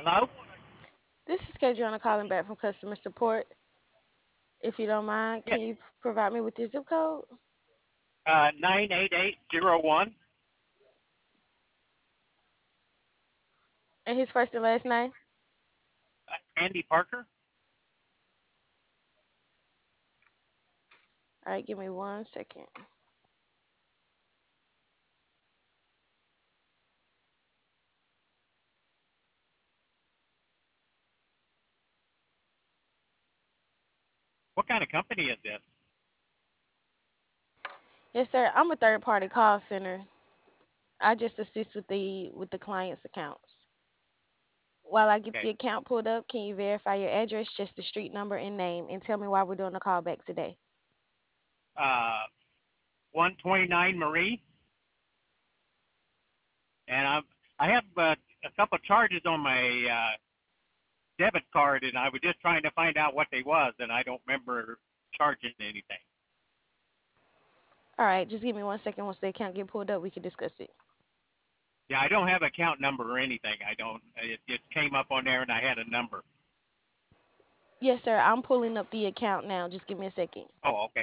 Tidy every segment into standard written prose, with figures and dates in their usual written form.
Hello? This is Kadriana calling back from customer support. If you don't mind, Yes. can you provide me with your zip code 98801. and his first and last name? Andy Parker. All right, give me 1 second. What kind of company is this? Yes, sir. I'm a third party call center. I just assist with the client's accounts. While I get Okay. the account pulled up, can you verify your address, just the street number and name, and tell me why we're doing the call back today? Uh, 129 Marie. And I have a couple charges on my debit card, and I was just trying to find out what they was, and I don't remember charging anything. All right, just give me 1 second. Once the account get pulled up, we can discuss it. Yeah, I don't have account number or anything. I don't. It just came up on there, and I had a number. Yes, sir. I'm pulling up the account now. Just give me a second. Oh, okay.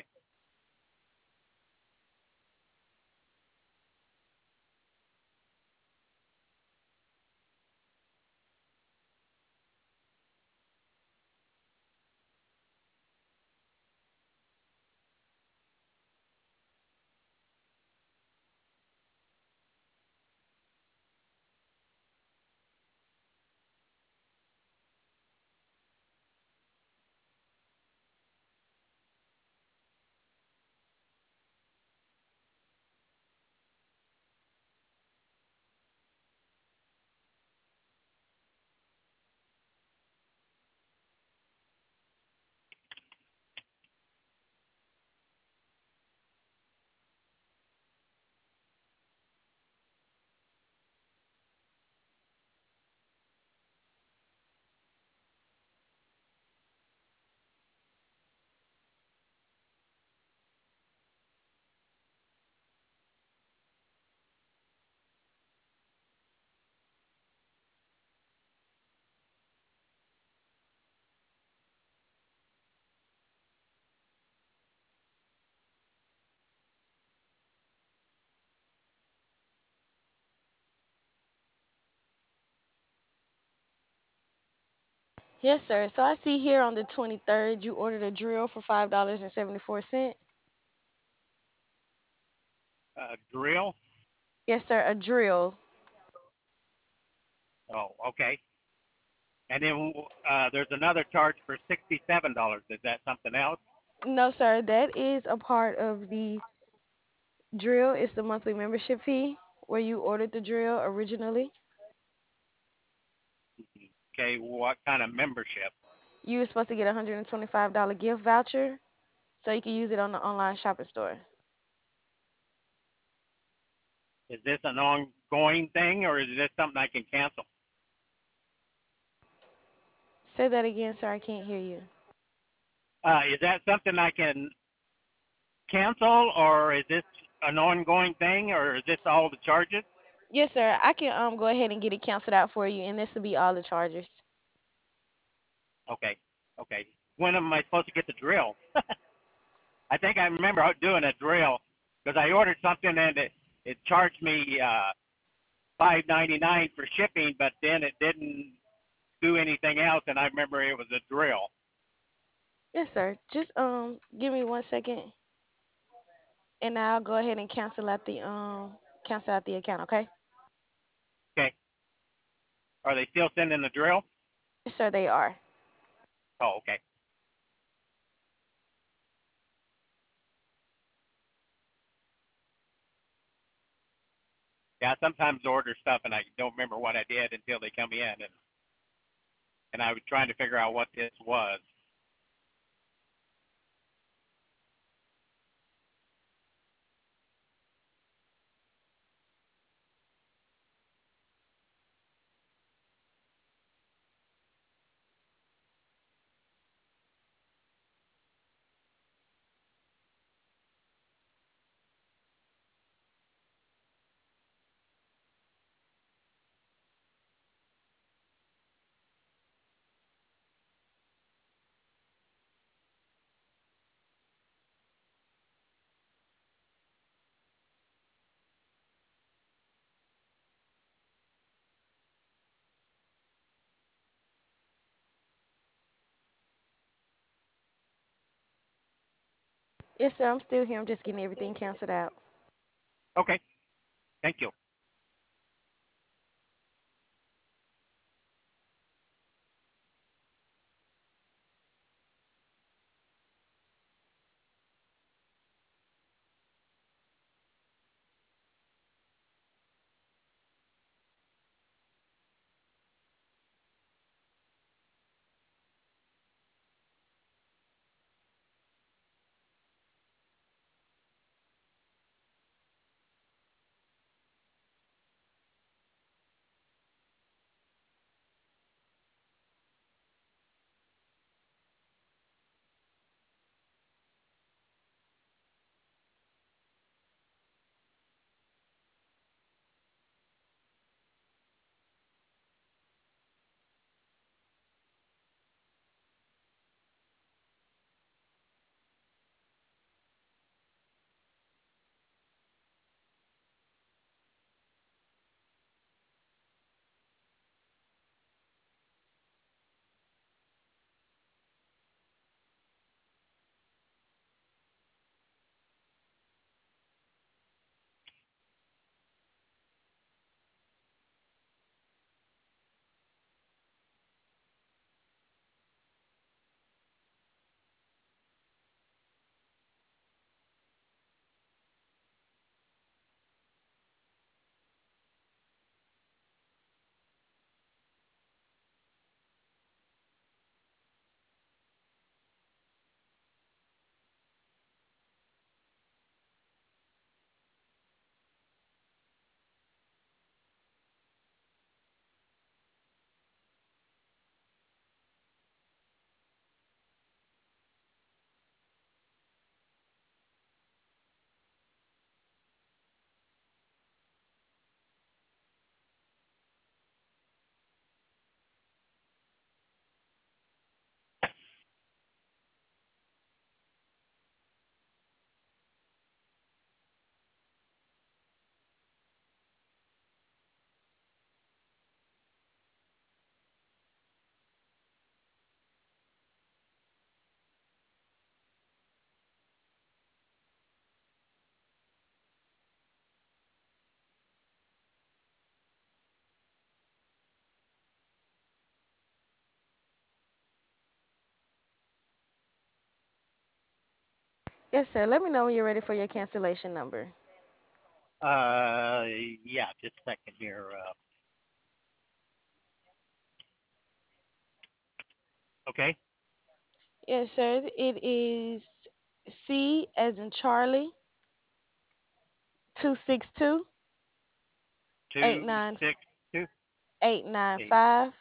Yes, sir. So I see here on the 23rd, you ordered a drill for $5.74. Drill. Yes, sir. A drill. Oh, okay. And then there's another charge for $67. Is that something else? No, sir. That is a part of the drill. It's the monthly membership fee where you ordered the drill originally. Okay. What kind of membership? You were supposed to get a $125 gift voucher so you can use it on the online shopping store. Is this an ongoing thing, or is this something I can cancel? Say that again, sir. I can't hear you. Is that something I can cancel, or is this an ongoing thing, or is this all the charges? Yes, sir. I can go ahead and get it canceled out for you, and this will be all the charges. Okay. Okay. When am I supposed to get the drill? I think I remember doing a drill because I ordered something and it charged me $5.99 for shipping, but then it didn't do anything else, and I remember it was a drill. Yes, sir. Just give me 1 second, and I'll go ahead and cancel out the account. Okay. Okay. Are they still sending the drill? Yes, sir. They are. Oh, okay. Yeah, sometimes I order stuff and I don't remember what I did until they come in, and I was trying to figure out what this was. Yes, sir. I'm still here. I'm just getting everything canceled out. Okay. Thank you. Yes, sir. Let me know when you're ready for your cancellation number. Uh, yeah, just a second here. Okay. Yes, sir. It is C as in Charlie, 262 eight Two nine six two eight nine eight five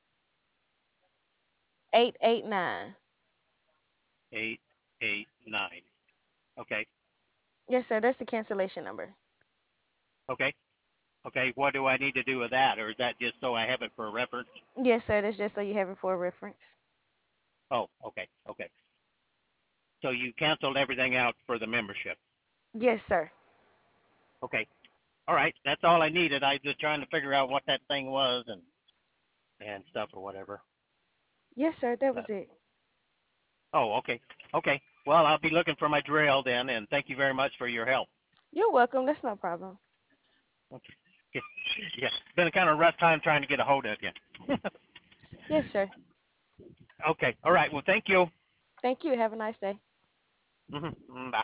889. 889. Okay. Yes, sir. That's the cancellation number. Okay. Okay. What do I need to do with that, or is that just so I have it for reference? Yes, sir. That's just so you have it for reference. Oh, okay. Okay. So you canceled everything out for the membership. Yes, sir. Okay. All right. That's all I needed. I was just trying to figure out what that thing was and stuff or whatever. Yes, sir. That But was it. oh, okay. Okay. Well, I'll be looking for my drill then, and thank you very much for your help. You're welcome. That's no problem. Okay. Yeah. It's been a kind of rough time trying to get a hold of you. Yes, sir. Okay. All right. Well, thank you. Thank you. Have a nice day. Bye.